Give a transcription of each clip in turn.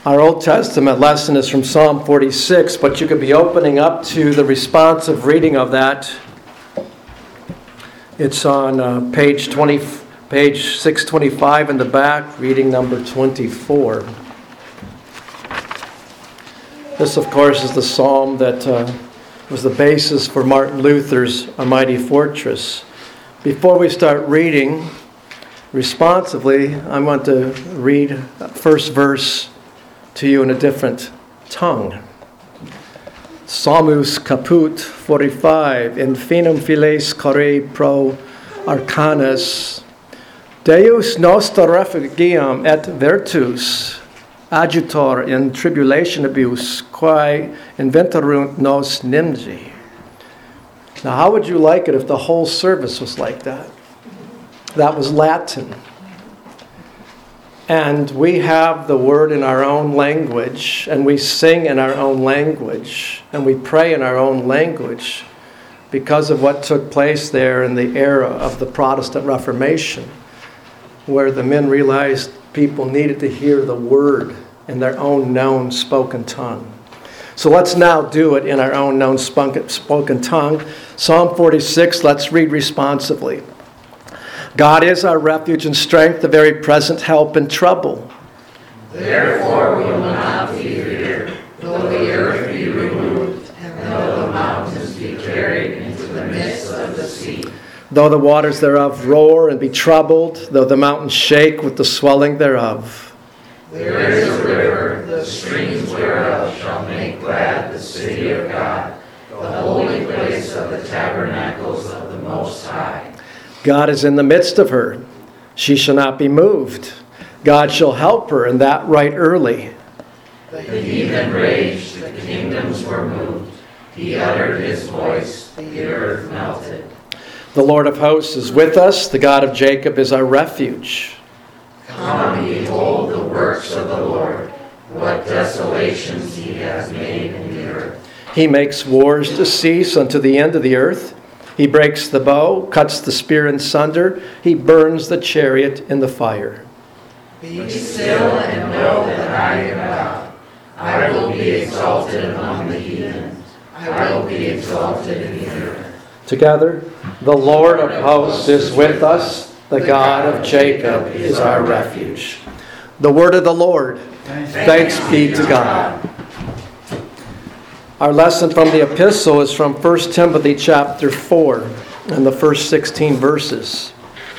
Our Old Testament lesson is from Psalm 46, but you could be opening up to the responsive reading of that. It's on page 625 in the back, reading number 24. This, of course, is the psalm that was the basis for Martin Luther's A Mighty Fortress. Before we start reading responsively, I want to read first verse to you in a different tongue. Psalmus caput 45, Infinum files corde pro arcanas, Deus noster refugium et virtus, adjutor in tribulationibus, quae inventarunt nos nimgi. Now, how would you like it if the whole service was like that? That was Latin. And we have the word in our own language, and we sing in our own language, and we pray in our own language because of what took place there in the era of the Protestant Reformation, where the men realized people needed to hear the word in their own known spoken tongue. So let's now do it in our own known spoken tongue. Psalm 46, let's read responsively. God is our refuge and strength, the very present help in trouble. Therefore we will not fear, though the earth be removed, and though the mountains be carried into the midst of the sea. Though the waters thereof roar and be troubled, though the mountains shake with the swelling thereof. There is a river, the streams whereof shall make glad the city of God, the holy place of the tabernacles of the Most High. God is in the midst of her. She shall not be moved. God shall help her, and that right early. The heathen raged, the kingdoms were moved. He uttered his voice, the earth melted. The Lord of hosts is with us. The God of Jacob is our refuge. Come, behold the works of the Lord, what desolations he has made in the earth. He makes wars to cease unto the end of the earth. He breaks the bow, cuts the spear in sunder. He burns the chariot in the fire. Be still and know that I am God. I will be exalted among the heathen. I will be exalted in the earth. Together, the Lord of hosts is with us. The God of Jacob is our refuge. The word of the Lord. Thanks be to God. Our lesson from the epistle is from 1 Timothy chapter 4 and the first 16 verses.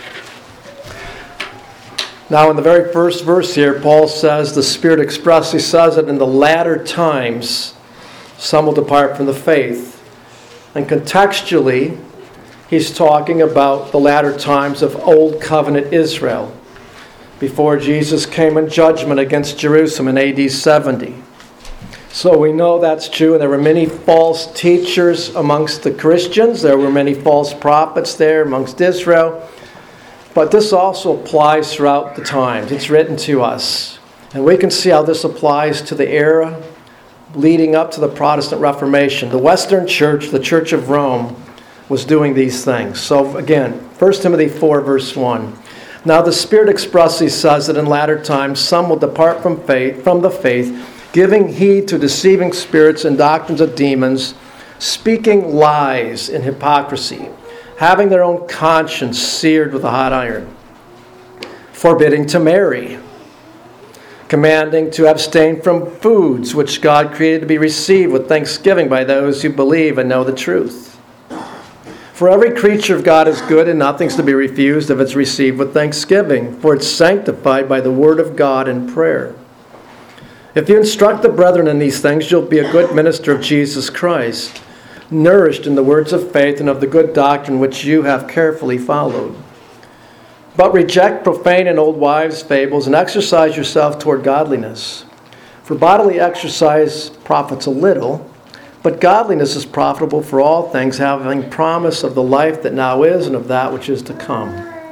Now, in the very first verse here, Paul says, the Spirit expressly says that in the latter times, some will depart from the faith. And contextually, he's talking about the latter times of Old Covenant Israel, before Jesus came in judgment against Jerusalem in AD 70. So we know that's true, and there were many false teachers amongst the Christians. There were many false prophets there amongst Israel. But this also applies throughout the times. It's written to us. And we can see how this applies to the era leading up to the Protestant Reformation. The Western Church, the Church of Rome, was doing these things. So again, 1 Timothy 4, verse 1. Now the Spirit expressly says that in latter times some will depart from the faith, giving heed to deceiving spirits and doctrines of demons, speaking lies in hypocrisy, having their own conscience seared with a hot iron, forbidding to marry, commanding to abstain from foods which God created to be received with thanksgiving by those who believe and know the truth. For every creature of God is good, and nothing's to be refused if it's received with thanksgiving, for it's sanctified by the word of God in prayer. If you instruct the brethren in these things, you'll be a good minister of Jesus Christ, nourished in the words of faith and of the good doctrine which you have carefully followed. But reject profane and old wives' fables, and exercise yourself toward godliness. For bodily exercise profits a little, but godliness is profitable for all things, having promise of the life that now is and of that which is to come.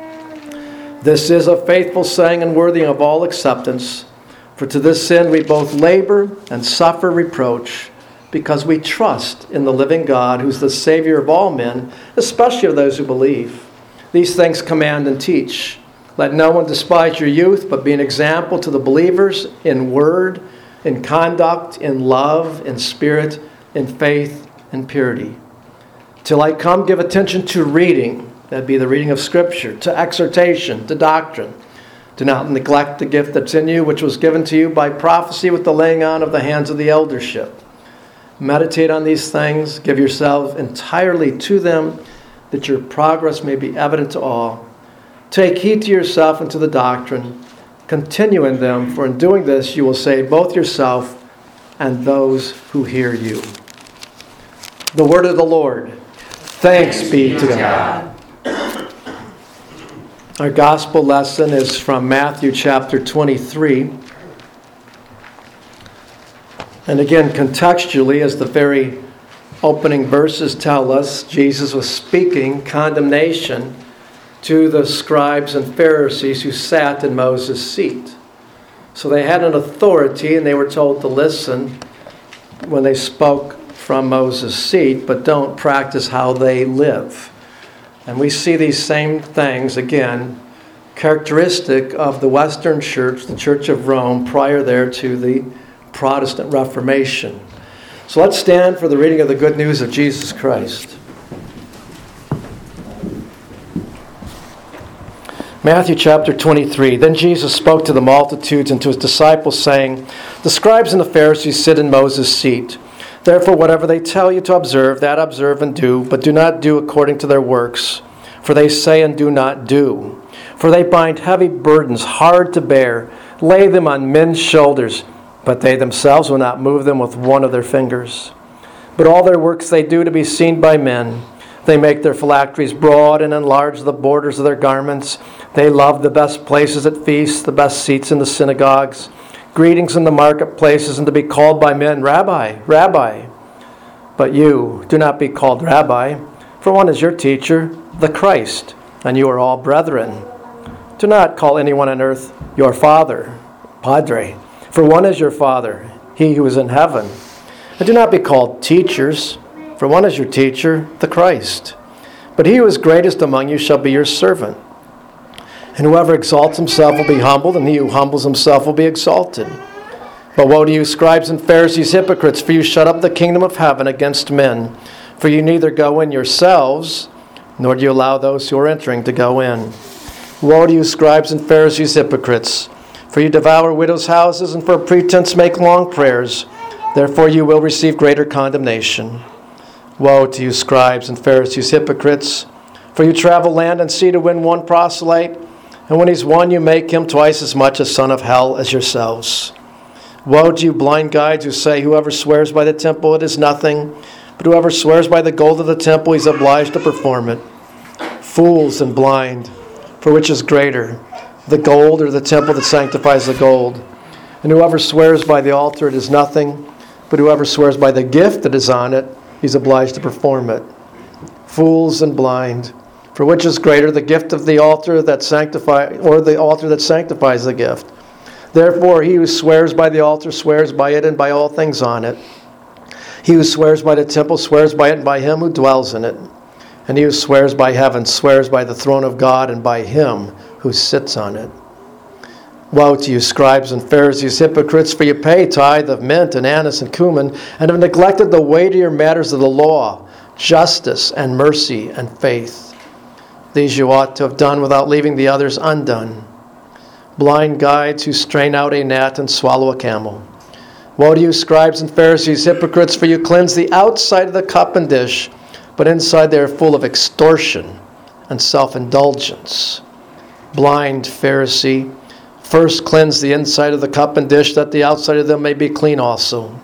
This is a faithful saying and worthy of all acceptance. For to this end we both labor and suffer reproach, because we trust in the living God, who's the Savior of all men, especially of those who believe. These things command and teach. Let no one despise your youth, but be an example to the believers in word, in conduct, in love, in spirit, in faith, in purity. Till I come, give attention to reading, that'd be the reading of Scripture, to exhortation, to doctrine. Do not neglect the gift that's in you, which was given to you by prophecy with the laying on of the hands of the eldership. Meditate on these things, give yourself entirely to them, that your progress may be evident to all. Take heed to yourself and to the doctrine. Continue in them, for in doing this you will save both yourself and those who hear you. The word of the Lord. Thanks be to God. Our gospel lesson is from Matthew chapter 23. And again, contextually, as the very opening verses tell us, Jesus was speaking condemnation to the scribes and Pharisees who sat in Moses' seat. So they had an authority and they were told to listen when they spoke from Moses' seat, but don't practice how they live. And we see these same things, again, characteristic of the Western Church, the Church of Rome, prior there to the Protestant Reformation. So let's stand for the reading of the good news of Jesus Christ. Matthew chapter 23. Then Jesus spoke to the multitudes and to his disciples, saying, The scribes and the Pharisees sit in Moses' seat. Therefore, whatever they tell you to observe, that observe and do, but do not do according to their works. For they say and do not do. For they bind heavy burdens hard to bear, lay them on men's shoulders, but they themselves will not move them with one of their fingers. But all their works they do to be seen by men. They make their phylacteries broad and enlarge the borders of their garments. They love the best places at feasts, the best seats in the synagogues, greetings in the marketplaces, and to be called by men, Rabbi, Rabbi. But you, do not be called Rabbi, for one is your teacher, the Christ, and you are all brethren. Do not call anyone on earth your father, Padre, for one is your Father, he who is in heaven. And do not be called teachers, for one is your teacher, the Christ. But he who is greatest among you shall be your servant. And whoever exalts himself will be humbled, and he who humbles himself will be exalted. But woe to you, scribes and Pharisees, hypocrites, for you shut up the kingdom of heaven against men. For you neither go in yourselves, nor do you allow those who are entering to go in. Woe to you, scribes and Pharisees, hypocrites, for you devour widows' houses, and for a pretense make long prayers. Therefore you will receive greater condemnation. Woe to you, scribes and Pharisees, hypocrites, for you travel land and sea to win one proselyte, and when he's won, you make him twice as much a son of hell as yourselves. Woe to you, blind guides, who say, Whoever swears by the temple, it is nothing, but whoever swears by the gold of the temple, he's obliged to perform it. Fools and blind, for which is greater, the gold or the temple that sanctifies the gold? And whoever swears by the altar, it is nothing, but whoever swears by the gift that is on it, he's obliged to perform it. Fools and blind, for which is greater, the gift of the altar that sanctifies, or the altar that sanctifies the gift? Therefore, he who swears by the altar swears by it and by all things on it. He who swears by the temple swears by it and by him who dwells in it. And he who swears by heaven swears by the throne of God and by him who sits on it. Woe to you, scribes and Pharisees, hypocrites, for you pay tithe of mint and anise and cumin, and have neglected the weightier matters of the law, justice and mercy and faith. These you ought to have done without leaving the others undone. Blind guides who strain out a gnat and swallow a camel. Woe to you, scribes and Pharisees, hypocrites, for you cleanse the outside of the cup and dish, but inside they are full of extortion and self-indulgence. Blind Pharisee, first cleanse the inside of the cup and dish, that the outside of them may be clean also.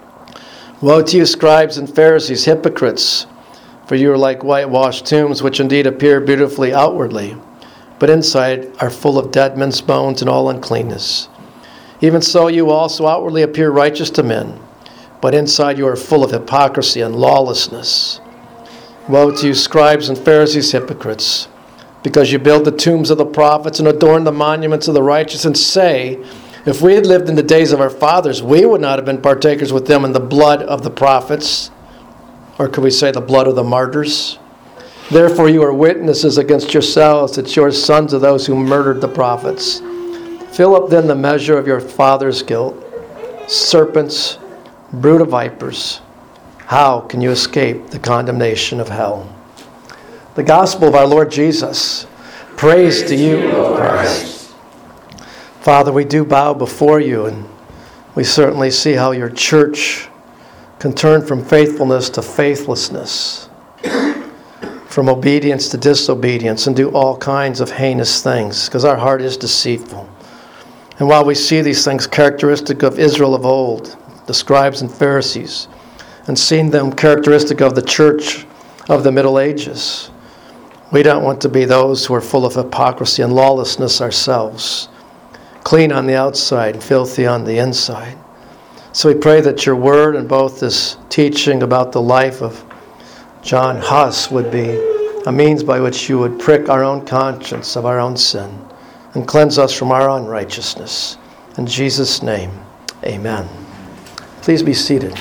Woe to you, scribes and Pharisees, hypocrites, for you are like whitewashed tombs, which indeed appear beautifully outwardly, but inside are full of dead men's bones and all uncleanness. Even so you also outwardly appear righteous to men, but inside you are full of hypocrisy and lawlessness. Woe to you, scribes and Pharisees, hypocrites, because you build the tombs of the prophets and adorn the monuments of the righteous, and say, If we had lived in the days of our fathers, we would not have been partakers with them in the blood of the prophets, or could we say the blood of the martyrs? Therefore you are witnesses against yourselves that you are sons of those who murdered the prophets. Fill up then the measure of your father's guilt. serpents, brood of vipers, how can you escape the condemnation of hell? The gospel of our Lord Jesus. Praise to you, O Christ. Father, we do bow before you, and we certainly see how your church can turn from faithfulness to faithlessness, from obedience to disobedience, and do all kinds of heinous things, because our heart is deceitful. And while we see these things characteristic of Israel of old, the scribes and Pharisees, and seeing them characteristic of the church of the Middle Ages, we don't want to be those who are full of hypocrisy and lawlessness ourselves, clean on the outside and filthy on the inside. So we pray that your word and both this teaching about the life of John Huss would be a means by which you would prick our own conscience of our own sin and cleanse us from our unrighteousness. In Jesus' name, amen. Please be seated.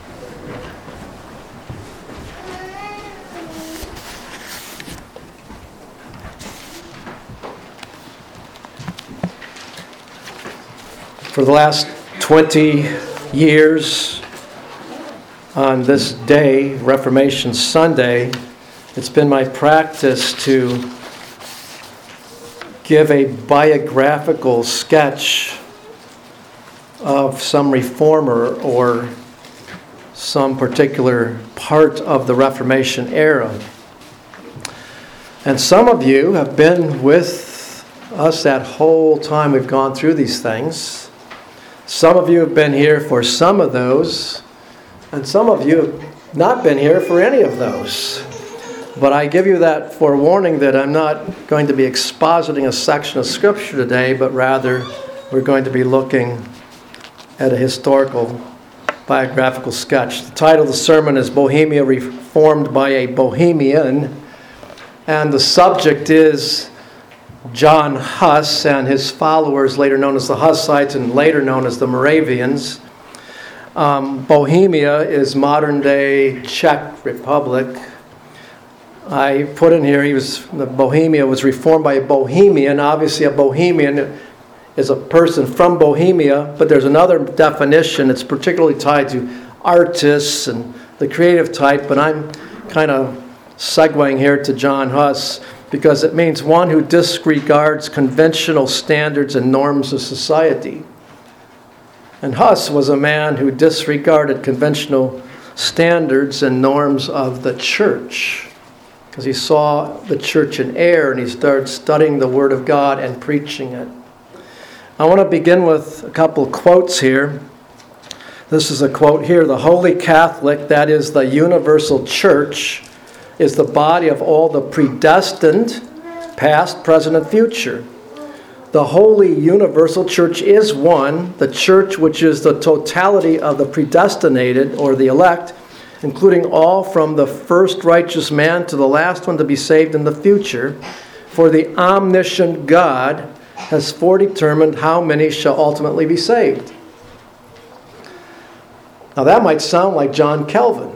For the last 20 years, on this day, Reformation Sunday, it's been my practice to give a biographical sketch of some reformer or some particular part of the Reformation era. And some of you have been with us that whole time we've gone through these things. Some of you have been here for some of those, and some of you have not been here for any of those. But I give you that forewarning that I'm not going to be expositing a section of Scripture today, but rather we're going to be looking at a historical biographical sketch. The title of the sermon is Bohemia Reformed by a Bohemian, and the subject is John Huss and his followers, later known as the Hussites and later known as the Moravians. Bohemia is modern-day Czech Republic. I put in here Bohemia was reformed by a Bohemian. Obviously, a Bohemian is a person from Bohemia, but there's another definition. It's particularly tied to artists and the creative type, but I'm kind of segueing here to John Huss, because it means one who disregards conventional standards and norms of society. And Huss was a man who disregarded conventional standards and norms of the church, because he saw the church in error and he started studying the Word of God and preaching it. I want to begin with a couple of quotes here. This is a quote here: "The Holy Catholic, that is the universal church, is the body of all the predestined, past, present, and future. The Holy Universal Church is one, the church which is the totality of the predestinated, or the elect, including all from the first righteous man to the last one to be saved in the future. For the omniscient God has foredetermined how many shall ultimately be saved." Now that might sound like John Calvin,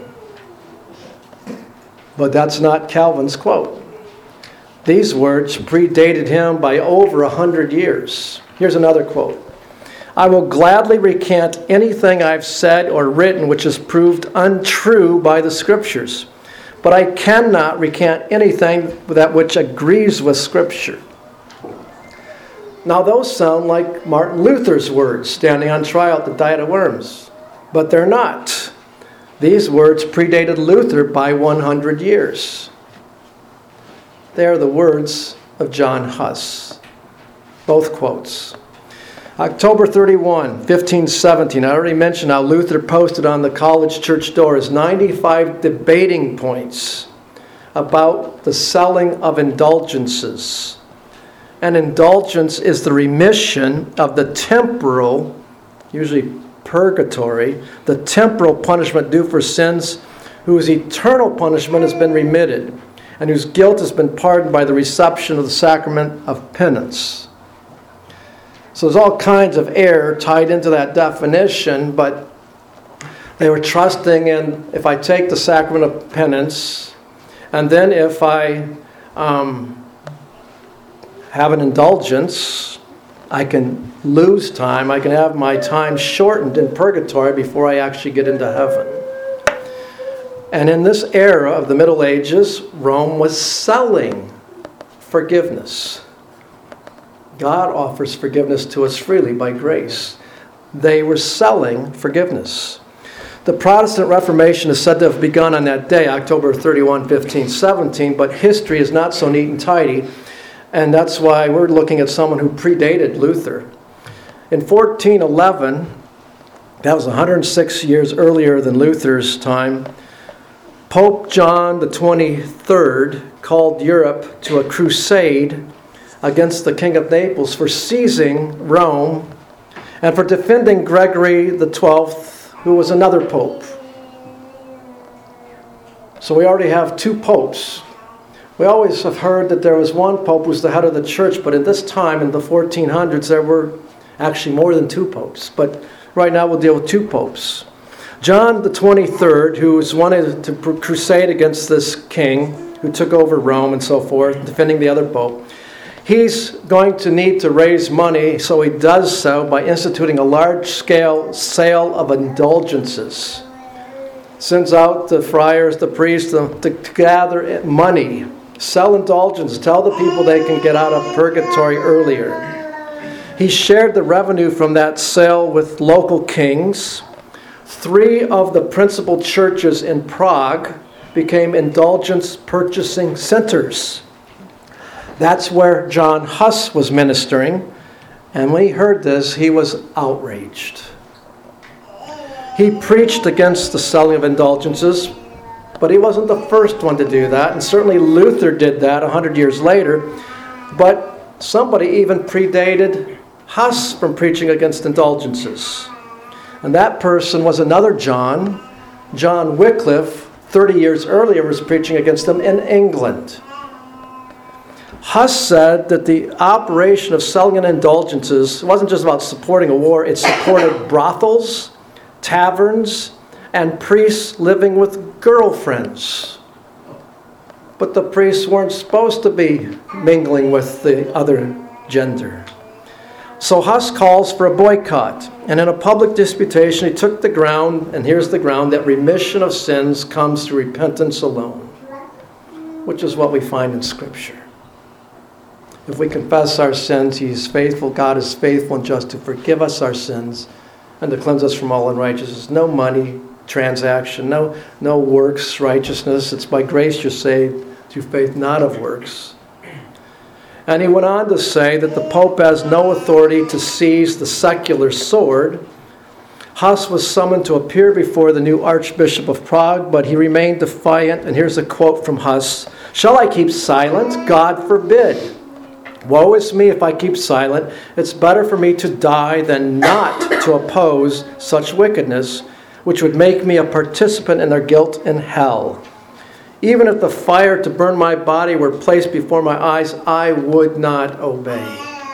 but that's not Calvin's quote. These words predated him by over 100 years. Here's another quote: "I will gladly recant anything I've said or written which is proved untrue by the Scriptures, but I cannot recant anything that which agrees with Scripture." Now those sound like Martin Luther's words standing on trial at the Diet of Worms, but they're not. These words predated Luther by 100 years. They are the words of John Huss. Both quotes. October 31, 1517. I already mentioned how Luther posted on the college church doors 95 debating points about the selling of indulgences. An indulgence is the remission of the temporal, usually purgatory, the temporal punishment due for sins whose eternal punishment has been remitted and whose guilt has been pardoned by the reception of the sacrament of penance. So there's all kinds of error tied into that definition, but they were trusting in, if I take the sacrament of penance, and then if I have an indulgence, I can lose time. I can have my time shortened in purgatory before I actually get into heaven. And in this era of the Middle Ages, Rome was selling forgiveness. God offers forgiveness to us freely by grace. They were selling forgiveness. The Protestant Reformation is said to have begun on that day, October 31, 1517, but history is not so neat and tidy, and that's why we're looking at someone who predated Luther. In 1411, that was 106 years earlier than Luther's time, Pope John the 23rd called Europe to a crusade against the King of Naples for seizing Rome and for defending Gregory the 12th, who was another pope. So we already have two popes. We always have heard that there was one pope who was the head of the church, but at this time, in the 1400s, there were actually more than two popes. But right now we'll deal with two popes. John the 23rd, who was wanted to crusade against this king who took over Rome and so forth, defending the other pope. He's going to need to raise money, so he does so by instituting a large-scale sale of indulgences. Sends out the friars, the priests, to gather money, sell indulgences, tell the people they can get out of purgatory earlier. He shared the revenue from that sale with local kings. 3 of the principal churches in Prague became indulgence purchasing centers. That's where John Huss was ministering, and when he heard this, he was outraged. He preached against the selling of indulgences, but he wasn't the first one to do that, and certainly Luther did that 100 years later, but somebody even predated Huss from preaching against indulgences. And that person was another John. John Wycliffe, 30 years earlier, was preaching against them in England. Huss said that the operation of selling in indulgences wasn't just about supporting a war, it supported brothels, taverns, and priests living with girlfriends. But the priests weren't supposed to be mingling with the other gender. So Huss calls for a boycott, and in a public disputation he took the ground, and here's the ground, that remission of sins comes through repentance alone, which is what we find in Scripture. If we confess our sins, He is faithful. God is faithful and just to forgive us our sins and to cleanse us from all unrighteousness. No money transaction, no works righteousness. It's by grace you're saved through faith, not of works. And he went on to say that the Pope has no authority to seize the secular sword. Huss was summoned to appear before the new Archbishop of Prague, but he remained defiant. And here's a quote from Huss. "Shall I keep silent? God forbid. Woe is me if I keep silent. It's better for me to die than not to oppose such wickedness, which would make me a participant in their guilt in hell. Even if the fire to burn my body were placed before my eyes, I would not obey."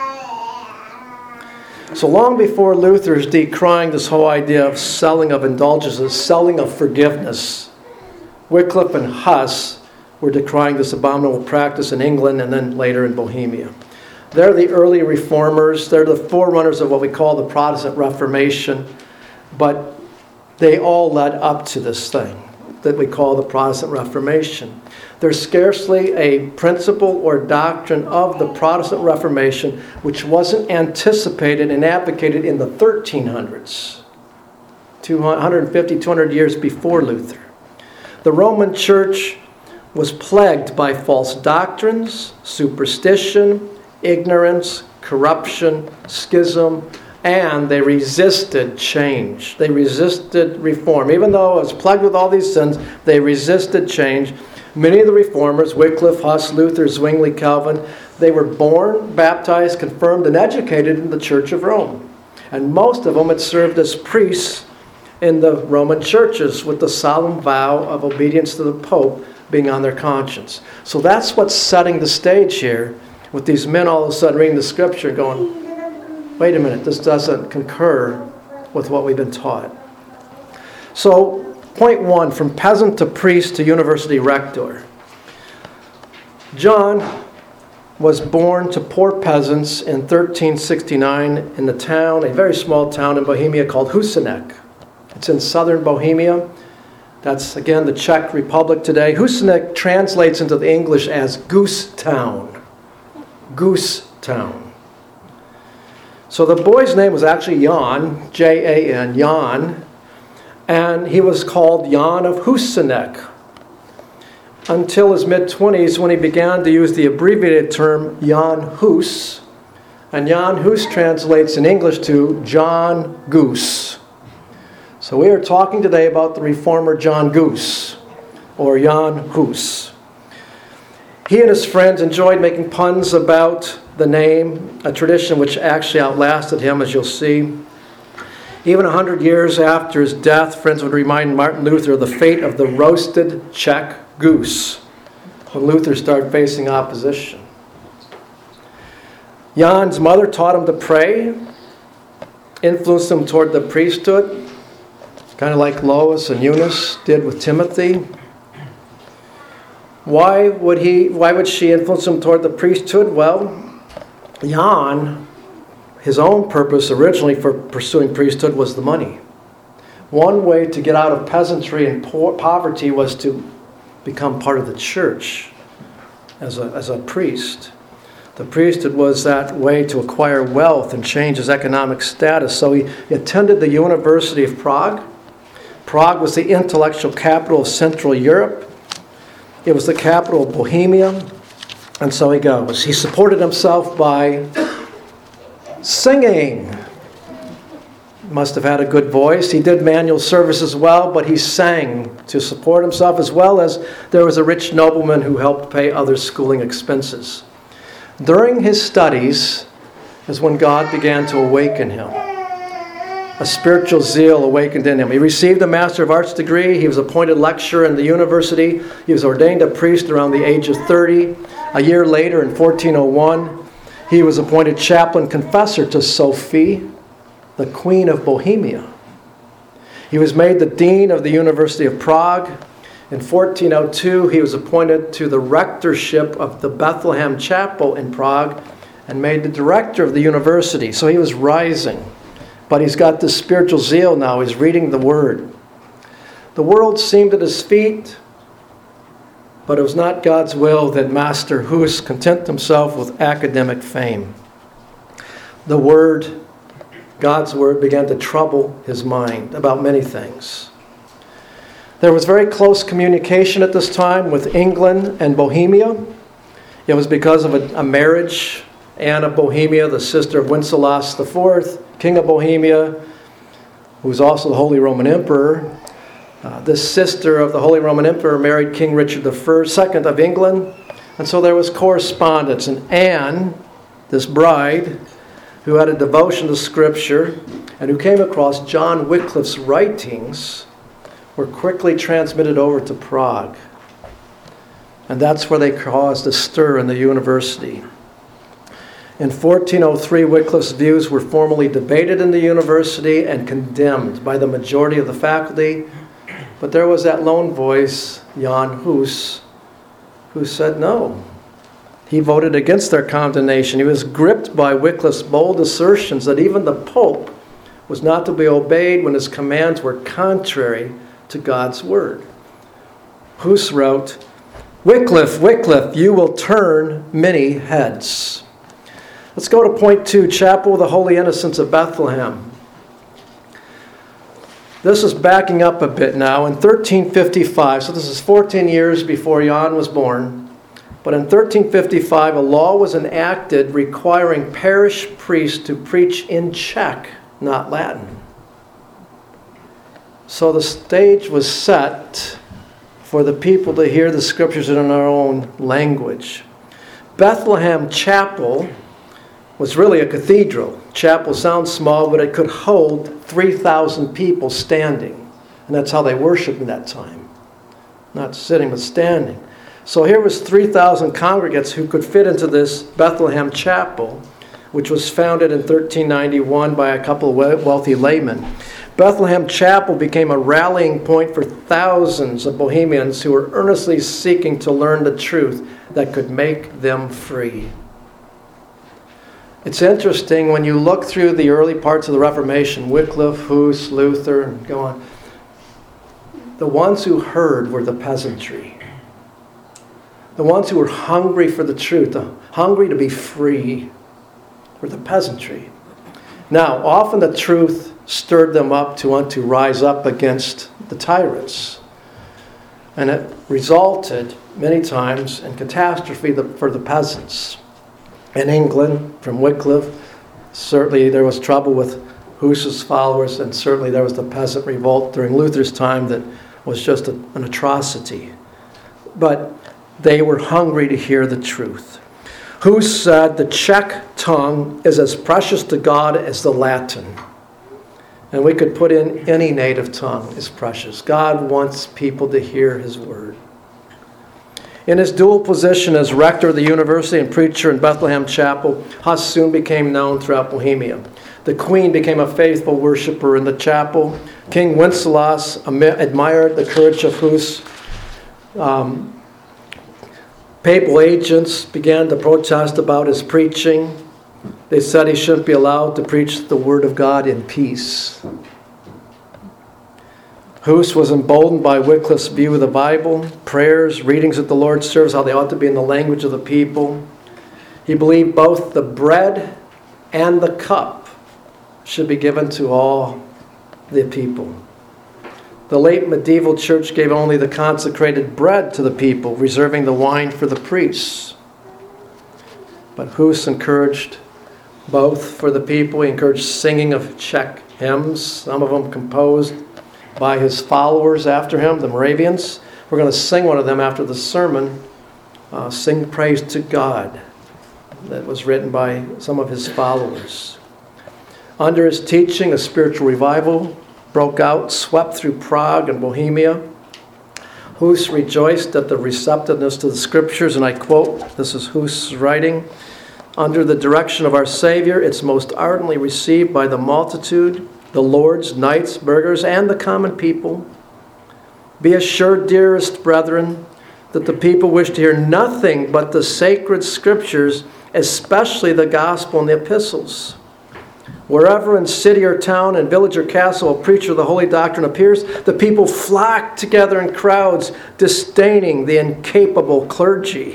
So long before Luther's decrying this whole idea of selling of indulgences, selling of forgiveness, Wycliffe and Huss were decrying this abominable practice in England and then later in Bohemia. They're the early reformers. They're the forerunners of what we call the Protestant Reformation. But they all led up to this thing that we call the Protestant Reformation. There's scarcely a principle or doctrine of the Protestant Reformation which wasn't anticipated and advocated in the 1300s, 150, 200 years before Luther. The Roman Church was plagued by false doctrines, superstition, ignorance, corruption, schism, and they resisted change. They resisted reform. Even though it was plagued with all these sins, they resisted change. Many of the reformers, Wycliffe, Huss, Luther, Zwingli, Calvin, they were born, baptized, confirmed, and educated in the Church of Rome. And most of them had served as priests in the Roman churches with the solemn vow of obedience to the Pope being on their conscience. So that's what's setting the stage here, with these men all of a sudden reading the Scripture and going, wait a minute, this doesn't concur with what we've been taught. So, point 1, from peasant to priest to university rector. John was born to poor peasants in 1369 in the town, a very small town in Bohemia called Husinec. It's in southern Bohemia. That's, again, the Czech Republic today. Husinec translates into the English as Goose Town. Goose Town. So the boy's name was actually Jan, Jan, Jan, and he was called Jan of Husinec until his mid-20s when he began to use the abbreviated term Jan Hus. And Jan Hus translates in English to John Goose. So we are talking today about the reformer John Goose, or Jan Hus. He and his friends enjoyed making puns about the name, a tradition which actually outlasted him, as you'll see. Even 100 years after his death, friends would remind Martin Luther of the fate of the roasted Czech goose when Luther started facing opposition. Jan's mother taught him to pray, influenced him toward the priesthood, kind of like Lois and Eunice did with Timothy. Why would she influence him toward the priesthood? Well, Jan, his own purpose originally for pursuing priesthood was the money. One way to get out of peasantry and poverty was to become part of the church as a priest. The priesthood was that way to acquire wealth and change his economic status. So he attended the University of Prague. Prague was the intellectual capital of Central Europe. It was the capital of Bohemia. And so he goes. He supported himself by singing. Must have had a good voice. He did manual service as well, but he sang to support himself, as well as there was a rich nobleman who helped pay other schooling expenses. During his studies is when God began to awaken him. A spiritual zeal awakened in him. He received a Master of Arts degree. He was appointed lecturer in the university. He was ordained a priest around the age of 30. A year later, in 1401, he was appointed chaplain confessor to Sophie, the Queen of Bohemia. He was made the Dean of the University of Prague. In 1402, he was appointed to the rectorship of the Bethlehem Chapel in Prague and made the director of the university. So he was rising. But he's got this spiritual zeal now. He's reading the Word. The world seemed at his feet, but it was not God's will that Master Hus content himself with academic fame. The Word, God's Word, began to trouble his mind about many things. There was very close communication at this time with England and Bohemia. It was because of a marriage. Anne of Bohemia, the sister of Wenceslaus IV, King of Bohemia, who was also the Holy Roman Emperor. This sister of the Holy Roman Emperor married King Richard II of England. And so there was correspondence. And Anne, this bride, who had a devotion to Scripture and who came across John Wycliffe's writings, were quickly transmitted over to Prague. And that's where they caused a stir in the university. In 1403, Wycliffe's views were formally debated in the university and condemned by the majority of the faculty. But there was that lone voice, Jan Hus, who said no. He voted against their condemnation. He was gripped by Wycliffe's bold assertions that even the Pope was not to be obeyed when his commands were contrary to God's Word. Hus wrote, "Wycliffe, Wycliffe, you will turn many heads." Let's go to point 2, Chapel of the Holy Innocents of Bethlehem. This is backing up a bit now. In 1355, so this is 14 years before Jan was born, but in 1355 a law was enacted requiring parish priests to preach in Czech, not Latin. So the stage was set for the people to hear the Scriptures in their own language. Bethlehem Chapel was really a cathedral. Chapel sounds small, but it could hold 3,000 people standing. And that's how they worshiped in that time. Not sitting, but standing. So here was 3,000 congregants who could fit into this Bethlehem Chapel, which was founded in 1391 by a couple of wealthy laymen. Bethlehem Chapel became a rallying point for thousands of Bohemians who were earnestly seeking to learn the truth that could make them free. It's interesting when you look through the early parts of the Reformation, Wycliffe, Hus, Luther, and go on, the ones who heard were the peasantry. The ones who were hungry for the truth, hungry to be free, were the peasantry. Now, often the truth stirred them up to want to rise up against the tyrants. And it resulted many times in catastrophe for the peasants. In England, from Wycliffe, certainly there was trouble with Hus's followers, and certainly there was the peasant revolt during Luther's time that was just an atrocity. But they were hungry to hear the truth. Hus said the Czech tongue is as precious to God as the Latin. And we could put in any native tongue is precious. God wants people to hear his word. In his dual position as rector of the university and preacher in Bethlehem Chapel, Hus soon became known throughout Bohemia. The Queen became a faithful worshiper in the chapel. King Wenceslaus admired the courage of Hus. Papal agents began to protest about his preaching. They said he shouldn't be allowed to preach the word of God in peace. Hus was emboldened by Wycliffe's view of the Bible, prayers, readings at the Lord's service, how they ought to be in the language of the people. He believed both the bread and the cup should be given to all the people. The late medieval church gave only the consecrated bread to the people, reserving the wine for the priests. But Hus encouraged both for the people. He encouraged singing of Czech hymns, some of them composed by his followers after him, the Moravians. We're going to sing one of them after the sermon, Sing Praise to God, that was written by some of his followers. Under his teaching, a spiritual revival broke out, swept through Prague and Bohemia. Hus rejoiced at the receptiveness to the Scriptures, and I quote, this is Hus writing, "Under the direction of our Savior, it's most ardently received by the multitude, the lords, knights, burghers, and the common people. Be assured, dearest brethren, that the people wish to hear nothing but the sacred Scriptures, especially the gospel and the epistles. Wherever in city or town, in village or castle, a preacher of the holy doctrine appears, the people flock together in crowds, disdaining the incapable clergy."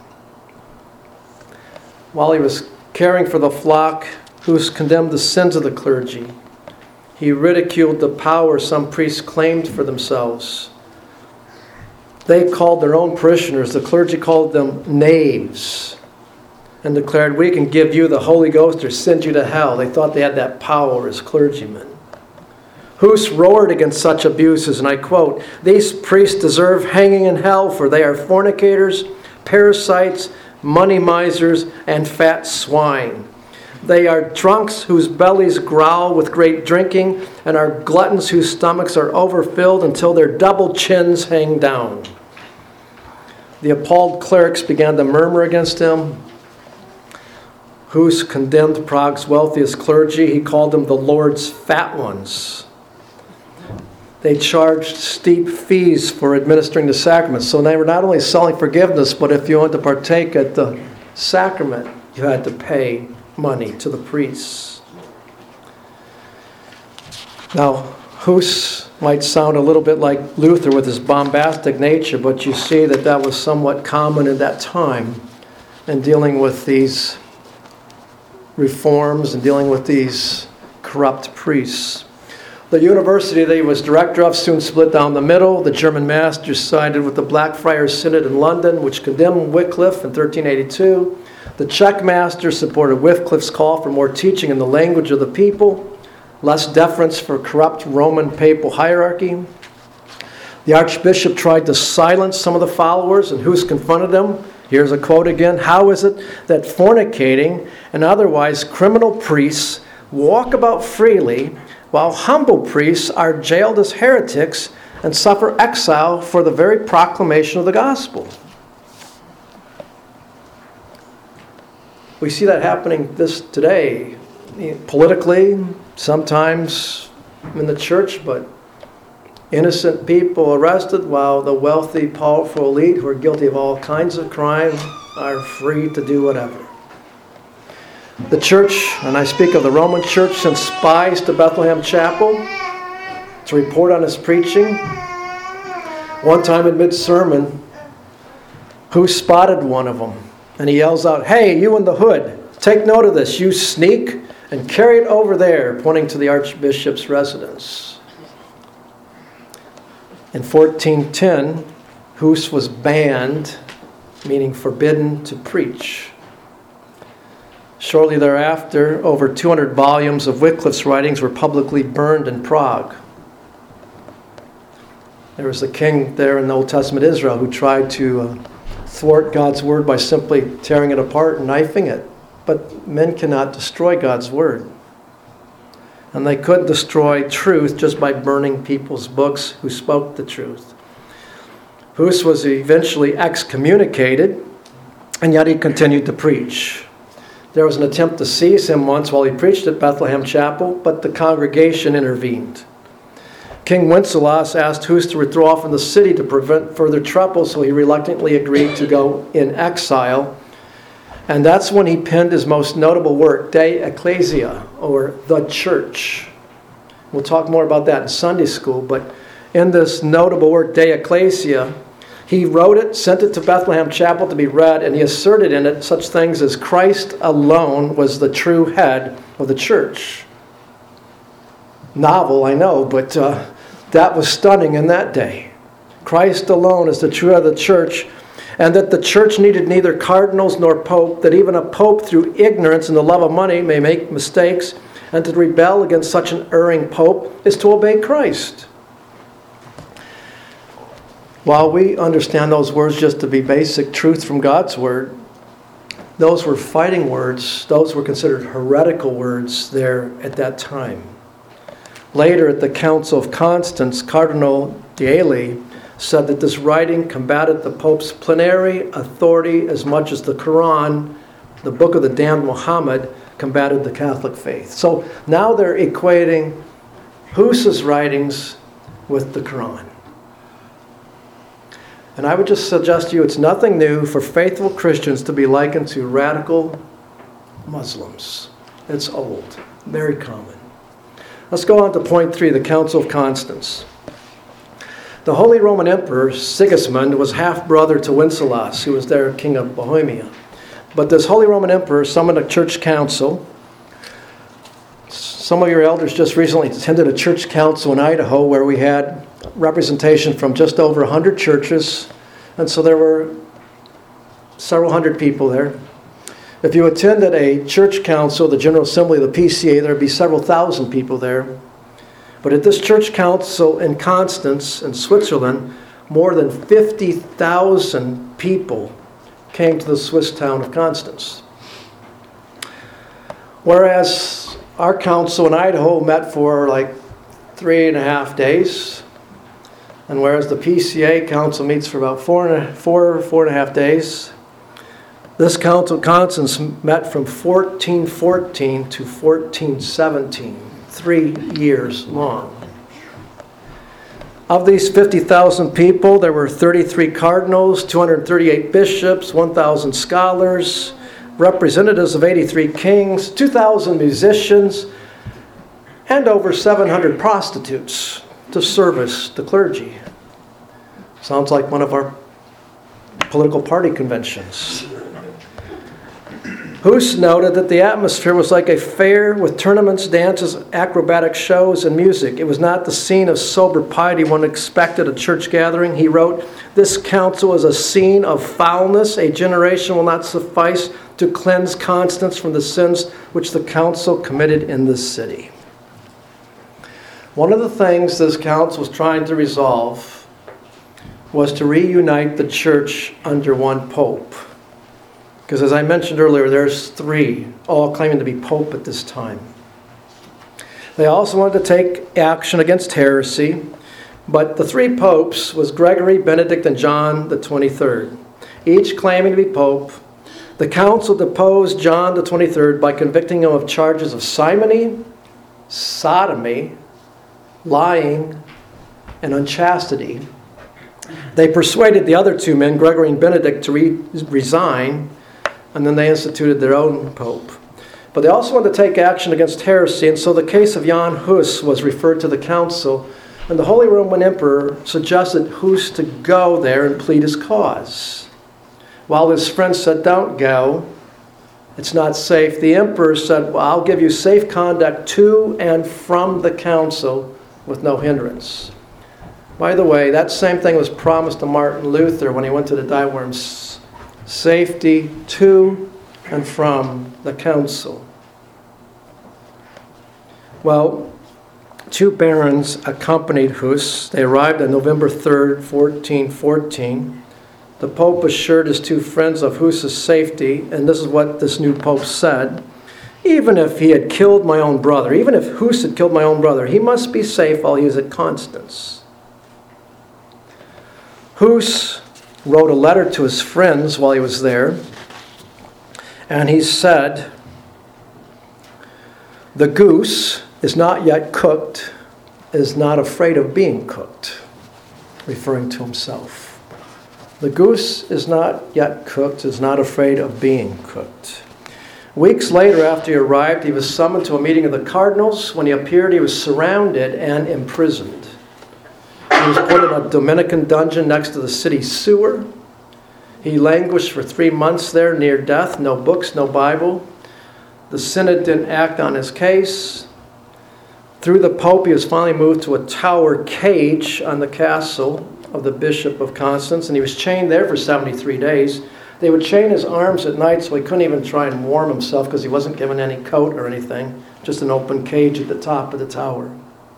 While he was caring for the flock, Hus condemned the sins of the clergy. He ridiculed the power some priests claimed for themselves. They called their own parishioners, the clergy called them knaves, and declared, "We can give you the Holy Ghost or send you to hell." They thought they had that power as clergymen. Hus roared against such abuses, and I quote, "These priests deserve hanging in hell, for they are fornicators, parasites, money misers, and fat swine. They are drunks whose bellies growl with great drinking, and are gluttons whose stomachs are overfilled until their double chins hang down." The appalled clerics began to murmur against him. Hus condemned Prague's wealthiest clergy. He called them the Lord's fat ones. They charged steep fees for administering the sacraments. So they were not only selling forgiveness, but if you wanted to partake at the sacrament, you had to pay money to the priests. Now, Hus might sound a little bit like Luther with his bombastic nature, but you see that that was somewhat common in that time in dealing with these reforms and dealing with these corrupt priests. The university that he was director of soon split down the middle. The German masters sided with the Blackfriars Synod in London, which condemned Wycliffe in 1382. The Czech masters supported Wycliffe's call for more teaching in the language of the people, less deference for corrupt Roman papal hierarchy. The archbishop tried to silence some of the followers, and Hus confronted them. Here's a quote again. "How is it that fornicating and otherwise criminal priests walk about freely, while humble priests are jailed as heretics and suffer exile for the very proclamation of the gospel?" We see that happening today, politically, sometimes in the church, but innocent people arrested while the wealthy, powerful elite who are guilty of all kinds of crime are free to do whatever. The church, and I speak of the Roman church, sent spies to Bethlehem Chapel to report on his preaching. One time in mid-sermon, who spotted one of them? And he yells out, "Hey, you in the hood, take note of this, you sneak, and carry it over there," pointing to the archbishop's residence. In 1410, Hus was banned, meaning forbidden to preach. Shortly thereafter, over 200 volumes of Wycliffe's writings were publicly burned in Prague. There was a king there in the Old Testament Israel who tried to thwart God's word by simply tearing it apart and knifing it. But men cannot destroy God's word. And they couldn't destroy truth just by burning people's books who spoke the truth. Hus was eventually excommunicated, and yet he continued to preach. There was an attempt to seize him once while he preached at Bethlehem Chapel, but the congregation intervened. King Wenceslaus asked Hus to withdraw from the city to prevent further trouble, so he reluctantly agreed to go in exile. And that's when he penned his most notable work, De Ecclesia, or The Church. We'll talk more about that in Sunday school, but in this notable work, De Ecclesia, he wrote it, sent it to Bethlehem Chapel to be read, and he asserted in it such things as Christ alone was the true head of the church. Novel, I know, but that was stunning in that day. Christ alone is the true head of the church, and that the church needed neither cardinals nor pope, that even a pope through ignorance and the love of money may make mistakes, and to rebel against such an erring pope is to obey Christ. While we understand those words just to be basic truth from God's word, those were fighting words. Those were considered heretical words there at that time. Later at the Council of Constance, Cardinal D'Ailly said that this writing combated the Pope's plenary authority as much as the Quran, the Book of the Damned Muhammad, combated the Catholic faith. So now they're equating Hus's writings with the Quran. And I would just suggest to you it's nothing new for faithful Christians to be likened to radical Muslims. It's old, very common. Let's go on to point 3, the Council of Constance. The Holy Roman Emperor Sigismund was half-brother to Wenceslaus, who was their king of Bohemia. But this Holy Roman Emperor summoned a church council. Some of your elders just recently attended a church council in Idaho where we had representation from just over 100 churches. And so there were several hundred people there. If you attended a church council, the General Assembly of the PCA, there would be several thousand people there. But at this church council in Constance, in Switzerland, more than 50,000 people came to the Swiss town of Constance. Whereas our council in Idaho met for like 3.5 days, and whereas the PCA council meets for about 4.5 days, this council of Constance met from 1414 to 1417, 3 years long. Of these 50,000 people, there were 33 cardinals, 238 bishops, 1,000 scholars, representatives of 83 kings, 2,000 musicians, and over 700 prostitutes to service the clergy. Sounds like one of our political party conventions. Hus noted that the atmosphere was like a fair with tournaments, dances, acrobatic shows, and music. It was not the scene of sober piety one expected at a church gathering. He wrote, "This council is a scene of foulness. A generation will not suffice to cleanse Constance from the sins which the council committed in this city." One of the things this council was trying to resolve was to reunite the church under one pope. Because as I mentioned earlier, there's 3, all claiming to be pope at this time. They also wanted to take action against heresy, but the 3 popes was Gregory, Benedict, and John the 23rd, each claiming to be pope. The council deposed John the 23rd by convicting him of charges of simony, sodomy, lying, and unchastity. They persuaded the other 2 men, Gregory and Benedict, to resign, and then they instituted their own pope. But they also wanted to take action against heresy, and so the case of Jan Hus was referred to the council, and the Holy Roman Emperor suggested Hus to go there and plead his cause. While his friends said, don't go, it's not safe, the emperor said, well, I'll give you safe conduct to and from the council with no hindrance. By the way, that same thing was promised to Martin Luther when he went to the Diaworms. Safety to and from the council. Well, two barons accompanied Hus. They arrived on November 3rd, 1414. The Pope assured his two friends of Hus's safety, and this is what this new Pope said. Even if he had killed my own brother, even if Hus had killed my own brother, he must be safe while he is at Constance. Hus wrote a letter to his friends while he was there, and he said, the goose is not yet cooked, is not afraid of being cooked, referring to himself. The goose is not yet cooked, is not afraid of being cooked. Weeks later, after he arrived, he was summoned to a meeting of the cardinals. When he appeared, he was surrounded and imprisoned. He was put in a Dominican dungeon next to the city sewer. He languished for 3 months there near death, no books, no Bible. The synod didn't act on his case. Through the Pope, he was finally moved to a tower cage on the castle of the Bishop of Constance, and he was chained there for 73 days. They would chain his arms at night so he couldn't even try and warm himself because he wasn't given any coat or anything, just an open cage at the top of the tower.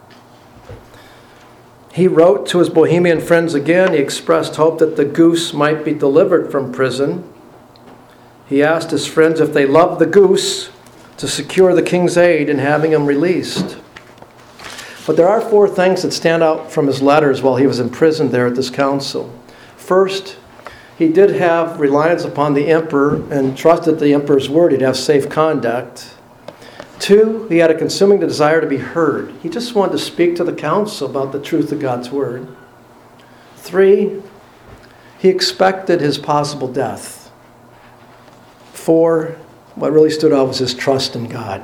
He wrote to his Bohemian friends again. He expressed hope that the goose might be delivered from prison. He asked his friends if they loved the goose to secure the king's aid in having him released. But there are 4 things that stand out from his letters while he was imprisoned there at this council. First, he did have reliance upon the emperor and trusted the emperor's word. He'd have safe conduct. 2, he had a consuming desire to be heard. He just wanted to speak to the council about the truth of God's word. 3, he expected his possible death. 4, what really stood out was his trust in God.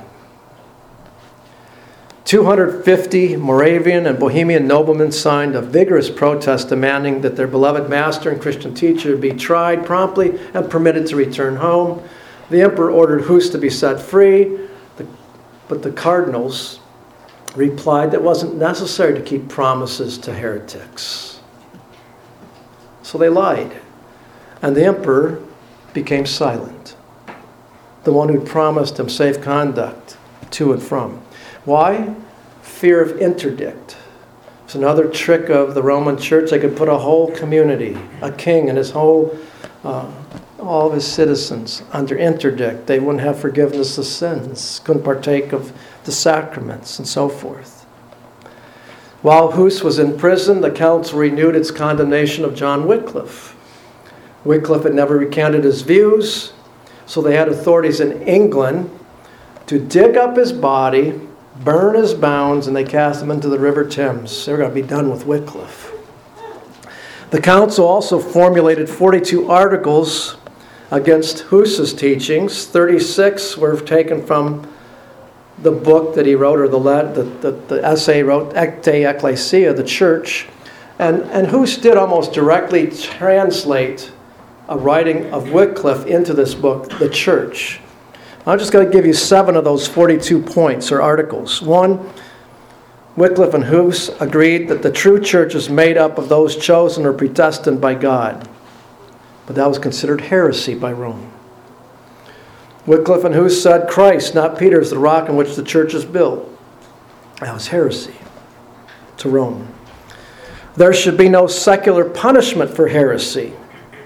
250 Moravian and Bohemian noblemen signed a vigorous protest demanding that their beloved master and Christian teacher be tried promptly and permitted to return home. The emperor ordered Hus to be set free, but the cardinals replied that it wasn't necessary to keep promises to heretics. So they lied, and the emperor became silent, the one who promised him safe conduct to and from. Why? Fear of interdict. It's another trick of the Roman Church. They could put a whole community, a king and his whole, all of his citizens under interdict. They wouldn't have forgiveness of sins, couldn't partake of the sacraments, and so forth. While Hus was in prison, the council renewed its condemnation of John Wycliffe. Wycliffe had never recanted his views, so they had authorities in England to dig up his body, burn his bones, and they cast him into the River Thames. They were going to be done with Wycliffe. The council also formulated 42 articles against Hus's teachings. 36 were taken from the book that he wrote, or the essay he wrote, Ecce Ecclesia, the church. And Hus did almost directly translate a writing of Wycliffe into this book, The Church. I'm just going to give you 7 of those 42 points or articles. 1, Wycliffe and Hus agreed that the true church is made up of those chosen or predestined by God. But that was considered heresy by Rome. Wycliffe and Hus said Christ, not Peter, is the rock on which the church is built. That was heresy to Rome. There should be no secular punishment for heresy.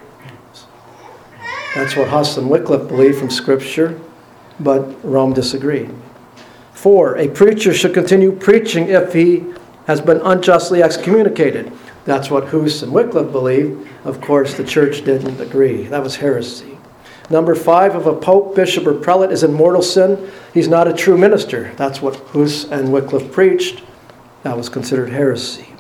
That's what Hus and Wycliffe believed from Scripture. But Rome disagreed. 4, a preacher should continue preaching if he has been unjustly excommunicated. That's what Hus and Wycliffe believed. Of course, the church didn't agree. That was heresy. Number 5, if a pope, bishop, or prelate is in mortal sin, he's not a true minister. That's what Hus and Wycliffe preached. That was considered heresy.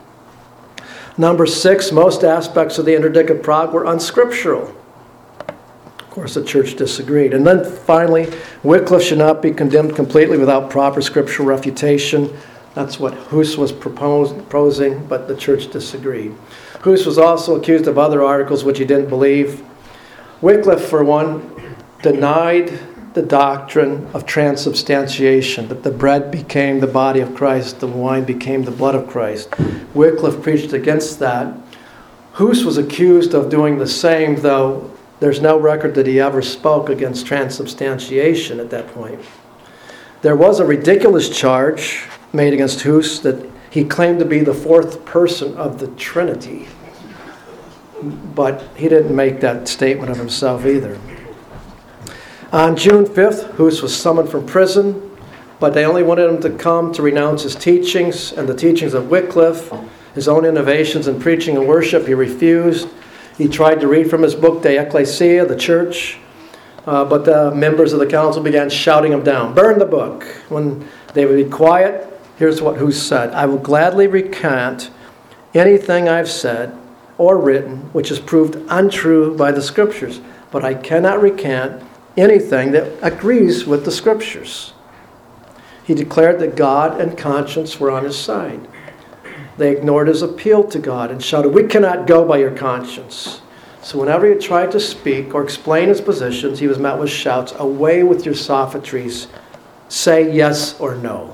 Number 6, most aspects of the Interdict of Prague were unscriptural. Of course, the church disagreed. And then finally, Wycliffe should not be condemned completely without proper scriptural refutation. That's what Huss was proposing, but the church disagreed. Huss was also accused of other articles which he didn't believe. Wycliffe, for one, denied the doctrine of transubstantiation, that the bread became the body of Christ, the wine became the blood of Christ. Wycliffe preached against that. Huss was accused of doing the same, though there's no record that he ever spoke against transubstantiation at that point. There was a ridiculous charge made against Huss that he claimed to be the fourth person of the Trinity. But he didn't make that statement of himself either. On June 5th, Huss was summoned from prison, but they only wanted him to come to renounce his teachings and the teachings of Wycliffe, his own innovations in preaching and worship. He refused. He tried to read from his book, De Ecclesia, the church, but the members of the council began shouting him down. Burn the book. When they would be quiet, here's what Huss said: I will gladly recant anything I've said or written which is proved untrue by the Scriptures, but I cannot recant anything that agrees with the Scriptures. He declared that God and conscience were on his side. They ignored his appeal to God and shouted, we cannot go by your conscience. So whenever he tried to speak or explain his positions, he was met with shouts, away with your sophistries, say yes or no.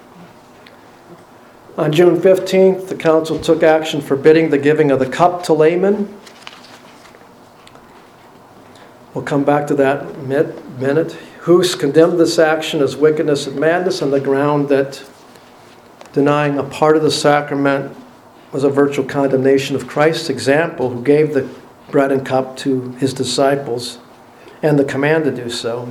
On June 15th, the council took action forbidding the giving of the cup to laymen. We'll come back to that in a minute. Huss condemned this action as wickedness and madness on the ground that denying a part of the sacrament was a virtual condemnation of Christ's example, who gave the bread and cup to his disciples and the command to do so.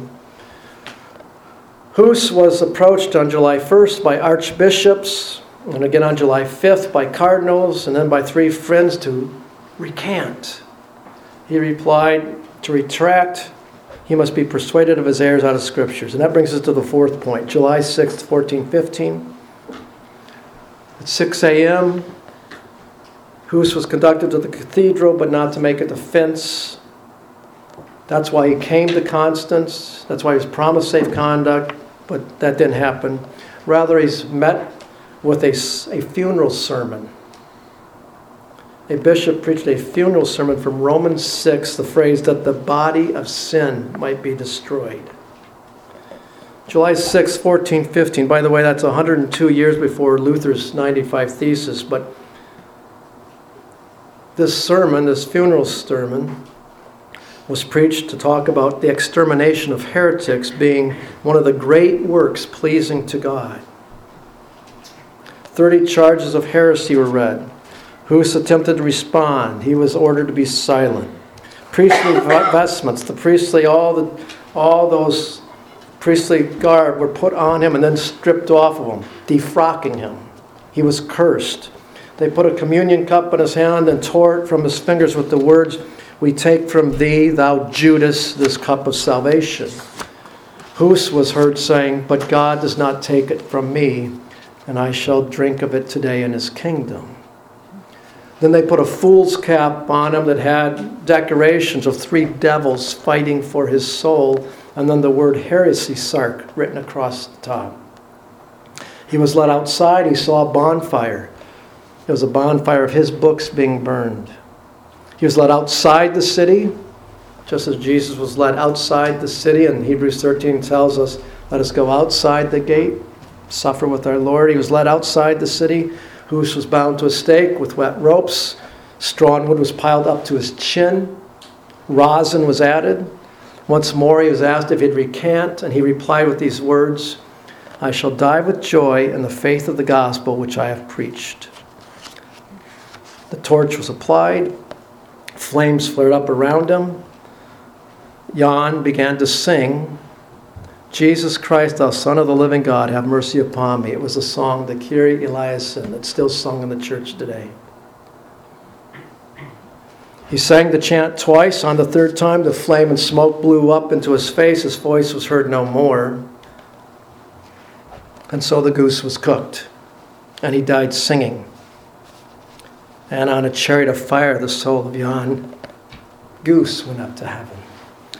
Huss was approached on July 1st by archbishops, and again on July 5th by cardinals, and then by 3 friends to recant. He replied, to retract, he must be persuaded of his errors out of Scriptures. And that brings us to the 4th point, July 6th, 1415. At 6 a.m., Huss was conducted to the cathedral, but not to make a defense. That's why he came to Constance. That's why he was promised safe conduct, but that didn't happen. Rather, he's met with a funeral sermon. A bishop preached a funeral sermon from Romans 6, the phrase that the body of sin might be destroyed. July 6, 1415. By the way, that's 102 years before Luther's 95 Thesis, but this sermon, this funeral sermon, was preached to talk about the extermination of heretics being one of the great works pleasing to God. 30 charges of heresy were read. Huss attempted to respond. He was ordered to be silent. Priestly vestments, the priestly, all those priestly garb were put on him and then stripped off of him, defrocking him. He was cursed. They put a communion cup in his hand and tore it from his fingers with the words, we take from thee, thou Judas, this cup of salvation. Huss was heard saying, but God does not take it from me, and I shall drink of it today in his kingdom. Then they put a fool's cap on him that had decorations of 3 devils fighting for his soul, and then the word heresy sark written across the top. He was led outside. He saw a bonfire. It was a bonfire of his books being burned. He was led outside the city, just as Jesus was led outside the city, and Hebrews 13 tells us, let us go outside the gate, suffer with our Lord. He was led outside the city. Huss was bound to a stake with wet ropes. Straw and wood was piled up to his chin. Rosin was added. Once more he was asked if he'd recant, and he replied with these words, I shall die with joy in the faith of the gospel which I have preached. The torch was applied. Flames flared up around him. Jan began to sing, Jesus Christ, thou Son of the living God, have mercy upon me. It was a song, the Kyrie eleison, that's still sung in the church today. He sang the chant twice. On the 3rd time, the flame and smoke blew up into his face. His voice was heard no more. And so the goose was cooked, and he died singing. And on a chariot of fire, the soul of Jan Goose went up to heaven.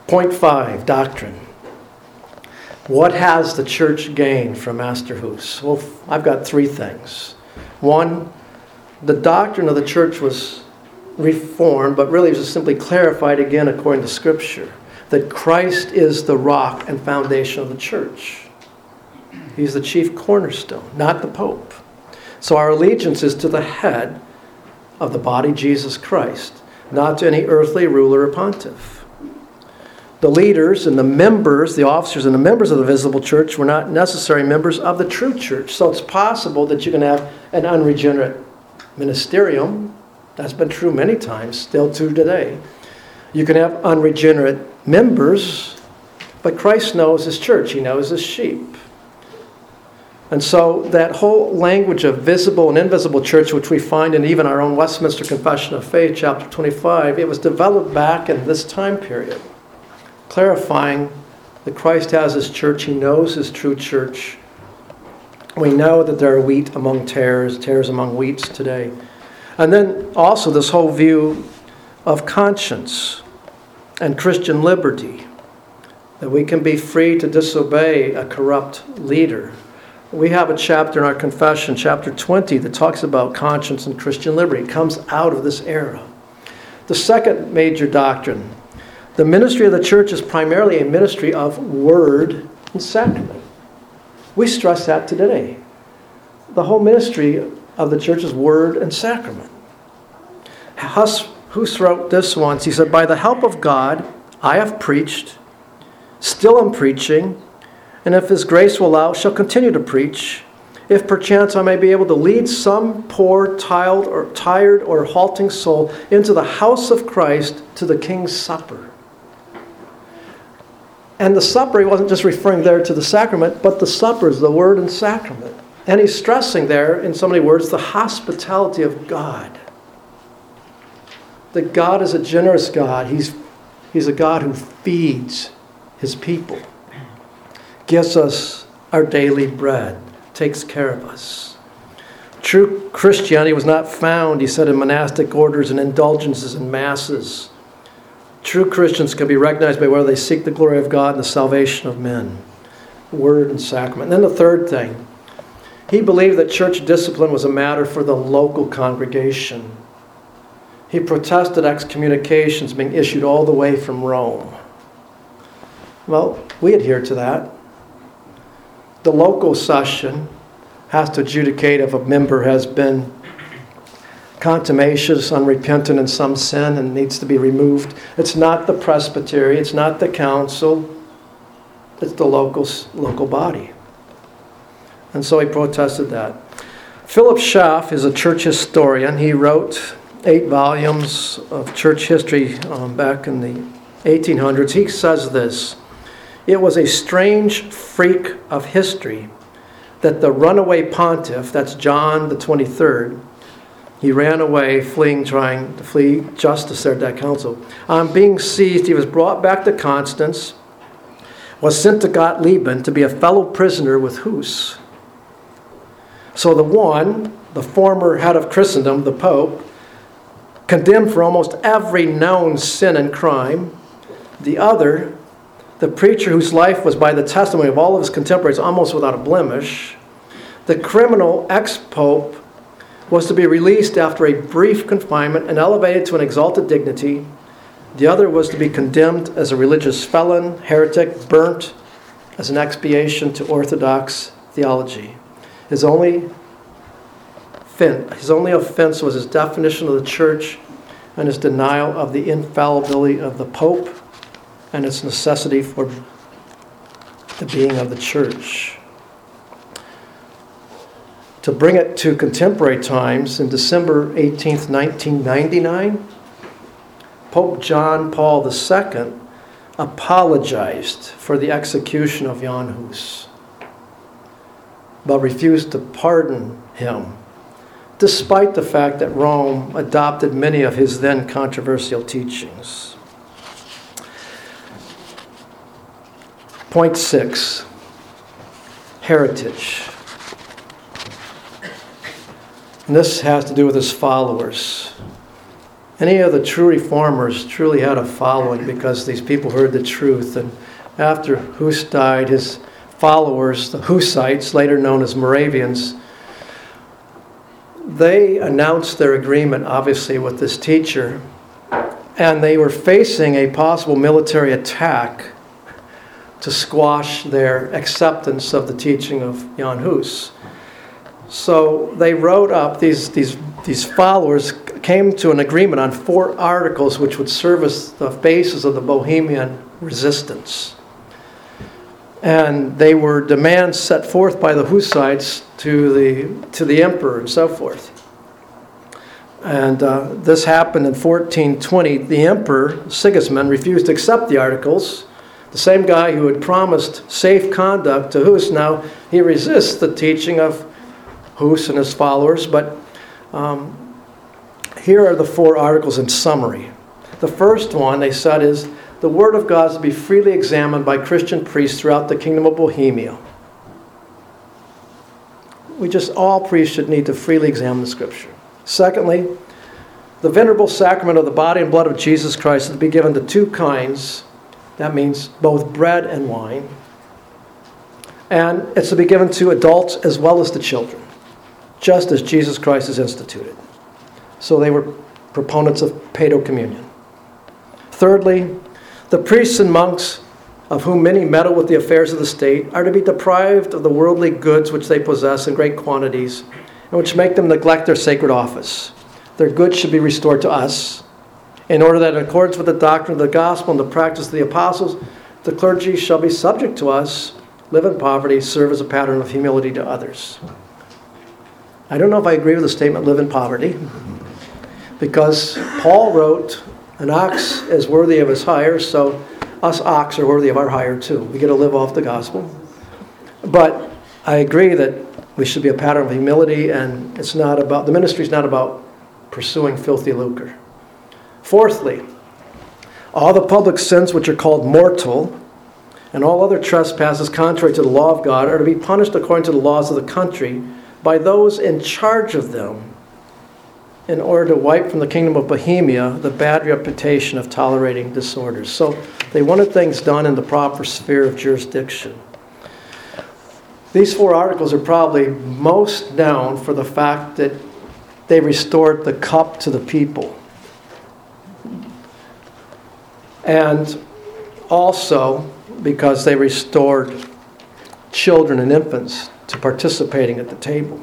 Point 5, doctrine. What has the church gained from Master Huss? Well, I've got 3 things. 1, the doctrine of the church was reformed, but really it was simply clarified again according to Scripture, that Christ is the rock and foundation of the church. He's the chief cornerstone, not the Pope. So our allegiance is to the head of the body, Jesus Christ, not to any earthly ruler or pontiff. The leaders and the members, the officers and the members of the visible church were not necessary members of the true church. So it's possible that you can have an unregenerate ministerium. That's been true many times, still true today. You can have unregenerate members, but Christ knows his church. He knows his sheep. And so that whole language of visible and invisible church, which we find in even our own Westminster Confession of Faith, chapter 25, it was developed back in this time period, clarifying that Christ has his church. He knows his true church. We know that there are wheat among tares, tares among wheats today. And then also this whole view of conscience and Christian liberty, that we can be free to disobey a corrupt leader. We have a chapter in our confession, chapter 20, that talks about conscience and Christian liberty. It comes out of this era. The second major doctrine, the ministry of the church is primarily a ministry of word and sacrament. We stress that today. The whole ministry of the church is word and sacrament. Huss wrote this once. He said, "By the help of God, I have preached, still am preaching, and if his grace will allow, shall continue to preach, if perchance I may be able to lead some poor, tired or halting soul into the house of Christ to the King's Supper." And the supper, he wasn't just referring there to the sacrament, but the supper is the word and sacrament. And he's stressing there, in so many words, the hospitality of God. That God is a generous God. He's a God who feeds his people, gives us our daily bread, takes care of us. True Christianity was not found, he said, in monastic orders and indulgences and masses. True Christians can be recognized by whether they seek the glory of God and the salvation of men. Word and sacrament. And then the third thing, he believed that church discipline was a matter for the local congregation. He protested excommunications being issued all the way from Rome. Well, we adhere to that. The local session has to adjudicate if a member has been contumacious, unrepentant in some sin and needs to be removed. It's not the presbytery, it's not the council, it's the local body. And so he protested that. Philip Schaff is a church historian. He wrote 8 volumes of church history back in the 1800s. He says this: "It was a strange freak of history that the runaway pontiff, that's John the 23rd, he ran away, trying to flee justice there at that council. On being seized, he was brought back to Constance, was sent to Gottlieben to be a fellow prisoner with Huss. So the former head of Christendom, the Pope, condemned for almost every known sin and crime. The other, the preacher whose life was by the testimony of all of his contemporaries almost without a blemish. The criminal ex-pope was to be released after a brief confinement and elevated to an exalted dignity. The other was to be condemned as a religious felon, heretic, burnt as an expiation to orthodox theology. His only offense was his definition of the church and his denial of the infallibility of the Pope and its necessity for the being of the church." To bring it to contemporary times, in December 18th, 1999, Pope John Paul II apologized for the execution of Jan Hus, but refused to pardon him, despite the fact that Rome adopted many of his then controversial teachings. Point 6, heritage. And this has to do with his followers. Any of the true reformers truly had a following because these people heard the truth. And after Hus died, his followers, the Hussites, later known as Moravians, they announced their agreement, obviously, with this teacher. And they were facing a possible military attack to squash their acceptance of the teaching of Jan Hus. So they wrote up, these followers came to an agreement on 4 articles which would serve as the basis of the Bohemian resistance. And they were demands set forth by the Hussites to the emperor and so forth. And this happened in 1420. The emperor, Sigismund, refused to accept the articles. The same guy who had promised safe conduct to Hus, now he resists the teaching of Hus and his followers. But here are the 4 articles in summary. The first one, they said, is the Word of God is to be freely examined by Christian priests throughout the kingdom of Bohemia. All priests should need to freely examine the Scripture. Secondly, the venerable sacrament of the body and blood of Jesus Christ is to be given to 2 kinds. That means both bread and wine. And it's to be given to adults as well as to children, just as Jesus Christ has instituted. So they were proponents of paedocommunion. Thirdly, the priests and monks, of whom many meddle with the affairs of the state, are to be deprived of the worldly goods which they possess in great quantities, and which make them neglect their sacred office. Their goods should be restored to us, in order that in accordance with the doctrine of the gospel and the practice of the apostles, the clergy shall be subject to us, live in poverty, serve as a pattern of humility to others. I don't know if I agree with the statement, live in poverty, because Paul wrote, an ox is worthy of his hire, so us ox are worthy of our hire too. We get to live off the gospel. But I agree that we should be a pattern of humility, and the ministry is not about pursuing filthy lucre. Fourthly, all the public sins which are called mortal and all other trespasses contrary to the law of God are to be punished according to the laws of the country by those in charge of them, in order to wipe from the kingdom of Bohemia the bad reputation of tolerating disorders. So they wanted things done in the proper sphere of jurisdiction. These 4 articles are probably most known for the fact that they restored the cup to the people. And also because they restored children and infants to participating at the table.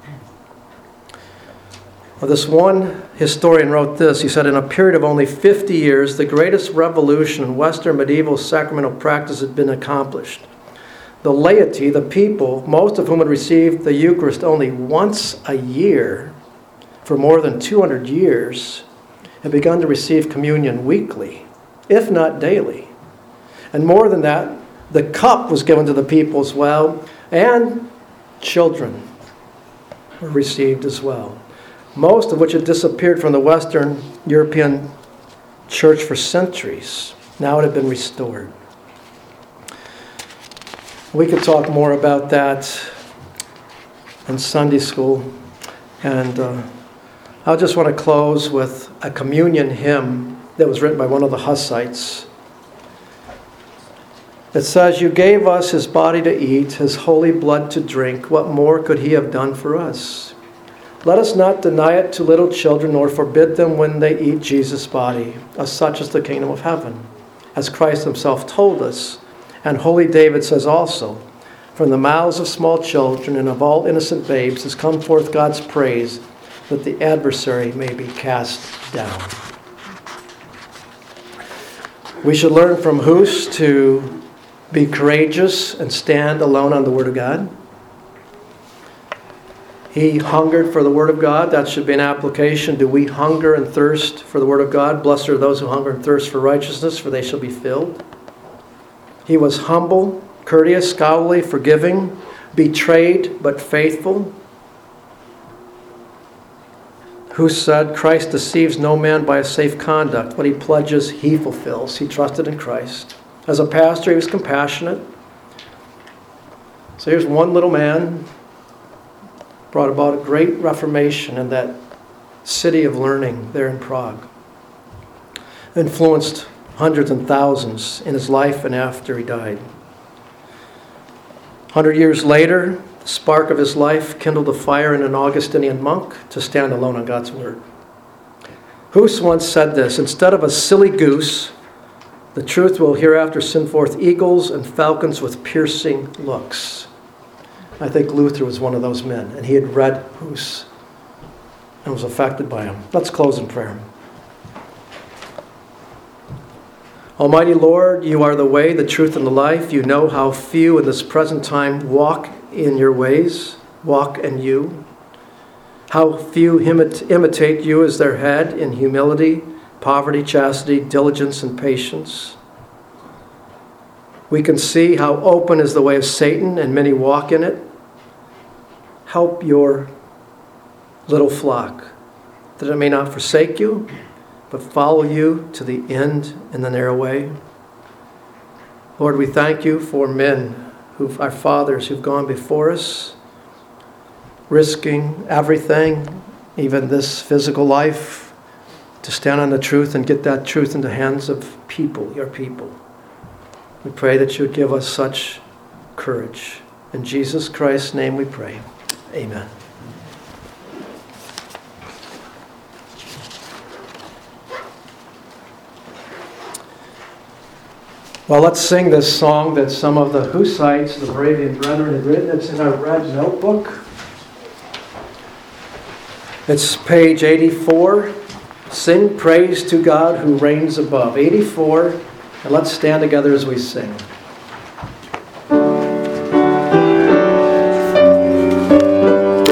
Well, this one historian wrote this. He said, in a period of only 50 years, the greatest revolution in Western medieval sacramental practice had been accomplished. The laity, the people, most of whom had received the Eucharist only once a year for more than 200 years, had begun to receive communion weekly, if not daily. And more than that, the cup was given to the people as well, and children were received as well, most of which had disappeared from the Western European church for centuries. Now it had been restored. We could talk more about that in Sunday school. And I just want to close with a communion hymn that was written by one of the Hussites. It says, "You gave us his body to eat, his holy blood to drink. What more could he have done for us? Let us not deny it to little children, nor forbid them when they eat Jesus' body, as such is the kingdom of heaven. As Christ himself told us, and holy David says also, from the mouths of small children and of all innocent babes has come forth God's praise, that the adversary may be cast down." We should learn from Hus to be courageous and stand alone on the Word of God. He hungered for the Word of God. That should be an application. Do we hunger and thirst for the Word of God? Blessed are those who hunger and thirst for righteousness, for they shall be filled. He was humble, courteous, scholarly, forgiving, betrayed, but faithful. Who said, Christ deceives no man by a safe conduct. What he pledges, he fulfills. He trusted in Christ. As a pastor, he was compassionate. So here's one little man, brought about a great reformation in that city of learning there in Prague. influenced hundreds and thousands in his life and after he died. 100 years later, the spark of his life kindled a fire in an Augustinian monk to stand alone on God's word. Hus once said this: instead of a silly goose, the truth will hereafter send forth eagles and falcons with piercing looks. I think Luther was one of those men, and he had read Hus and was affected by him. Let's close in prayer. Almighty Lord, you are the way, the truth, and the life. You know how few in this present time walk in your ways, walk in you. How few imitate you as their head in humility, poverty, chastity, diligence, and patience. We can see how open is the way of Satan, and many walk in it. Help your little flock, that it may not forsake you, but follow you to the end in the narrow way. Lord, we thank you for men, our fathers, who've gone before us, risking everything, even this physical life, to stand on the truth and get that truth in the hands of people, your people. We pray that you would give us such courage. In Jesus Christ's name we pray. Amen. Well, let's sing this song that some of the Hussites, the Moravian Brethren, had written. It's in our red notebook. It's page 84. Sing praise to God who reigns above. 84. And let's stand together as we sing.